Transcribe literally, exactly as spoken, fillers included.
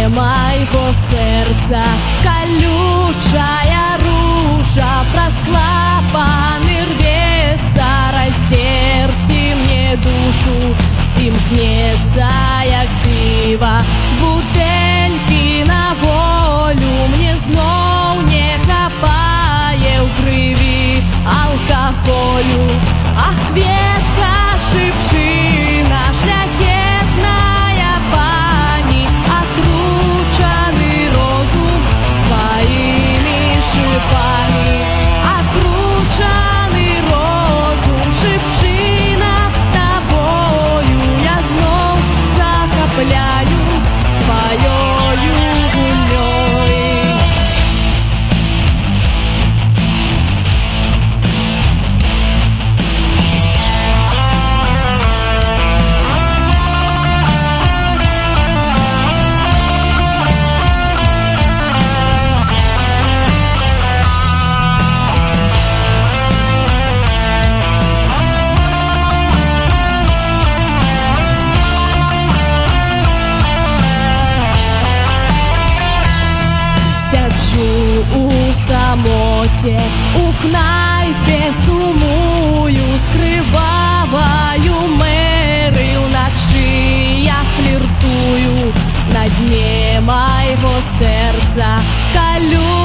моего сердца колючая руша, просклапаны рвется, раздерьте мне душу, імкнеться, як піва з бутельки на волю, мне знов не хапає в криві алкоголю. Ах, ветка, шипшина, шляхетная пані, окручений розум твоїми шипами, окручений розум, шипшина, тобою я знов захопляюсь твоєю гулёй. Сяджу у самоте, у кнайпе сумую, с кривавою мерою ночи я флиртую, на дне моего сердца колю